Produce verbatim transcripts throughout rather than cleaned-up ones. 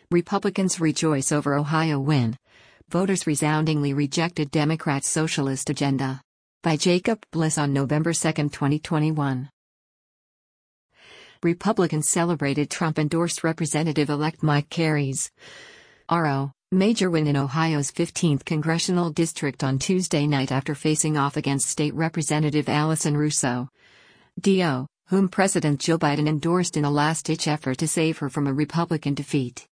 Republicans rejoice over Ohio win. Voters resoundingly rejected Democrats' socialist agenda. By Jacob Bliss on November second, twenty twenty-one. Republicans celebrated Trump-endorsed Representative-elect Mike Carey's R O major win in Ohio's fifteenth congressional district on Tuesday night after facing off against State Representative Allison Russo, D O, whom President Joe Biden endorsed in a last-ditch effort to save her from a Republican defeat.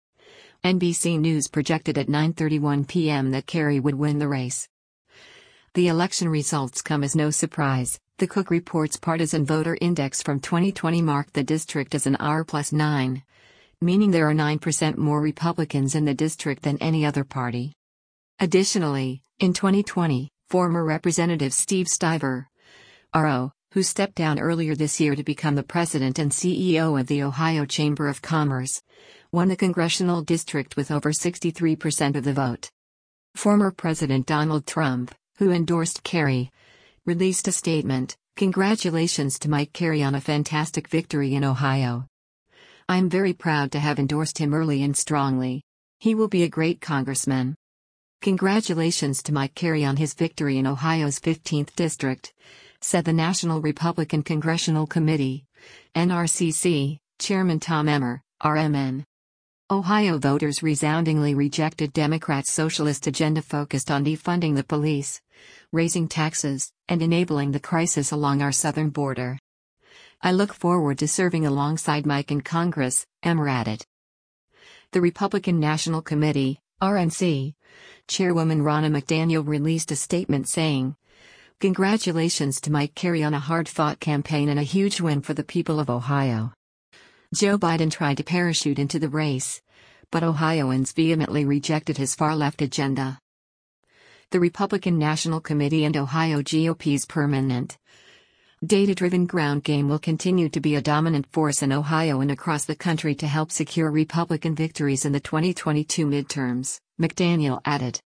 N B C News projected at nine thirty-one p m that Carey would win the race. The election results come as no surprise. The Cook Report's Partisan Voter Index from twenty twenty marked the district as an R plus nine, meaning there are nine percent more Republicans in the district than any other party. Additionally, in twenty twenty, former Representative Steve Stiver, R O, who stepped down earlier this year to become the president and C E O of the Ohio Chamber of Commerce, won the congressional district with over sixty-three percent of the vote. Former President Donald Trump, who endorsed Carey, released a statement, "Congratulations to Mike Carey on a fantastic victory in Ohio. I'm very proud to have endorsed him early and strongly. He will be a great congressman. Congratulations to Mike Carey on his victory in Ohio's fifteenth district," said the National Republican Congressional Committee, N R C C, Chairman Tom Emmer, R M N. Ohio voters resoundingly rejected Democrats' socialist agenda focused on defunding the police, raising taxes, and enabling the crisis along our southern border. "I look forward to serving alongside Mike in Congress," Emmer added. The Republican National Committee, R N C, Chairwoman Ronna McDaniel released a statement saying, "Congratulations to Mike Carey on a hard-fought campaign and a huge win for the people of Ohio." Joe Biden tried to parachute into the race, but Ohioans vehemently rejected his far-left agenda. The Republican National Committee and Ohio G O P's permanent, data-driven ground game will continue to be a dominant force in Ohio and across the country to help secure Republican victories in the twenty twenty-two midterms, McDaniel added.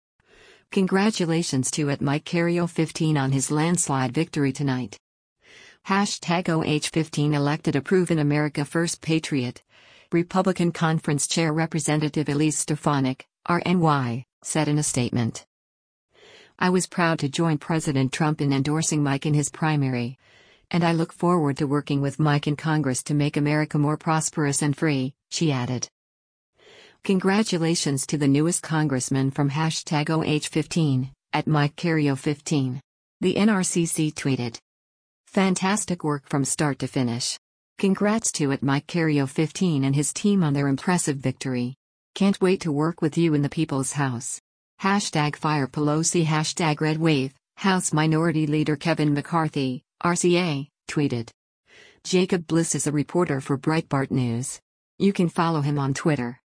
Congratulations to at Mike Carey oh fifteen on his landslide victory tonight. Hashtag O H fifteen elected a proven America First patriot, Republican Conference Chair Representative Elise Stefanik, R N Y, said in a statement. "I was proud to join President Trump in endorsing Mike in his primary, and I look forward to working with Mike in Congress to make America more prosperous and free," she added. Congratulations to the newest congressman from hashtag O H fifteen, at Mike Carey oh fifteen. The N R C C tweeted. "Fantastic work from start to finish. Congrats to at Mike Carey oh fifteen and his team on their impressive victory. Can't wait to work with you in the People's House. Hashtag Fire Pelosi Hashtag Red Wave," House Minority Leader Kevin McCarthy, R C A, tweeted. Jacob Bliss is a reporter for Breitbart News. You can follow him on Twitter.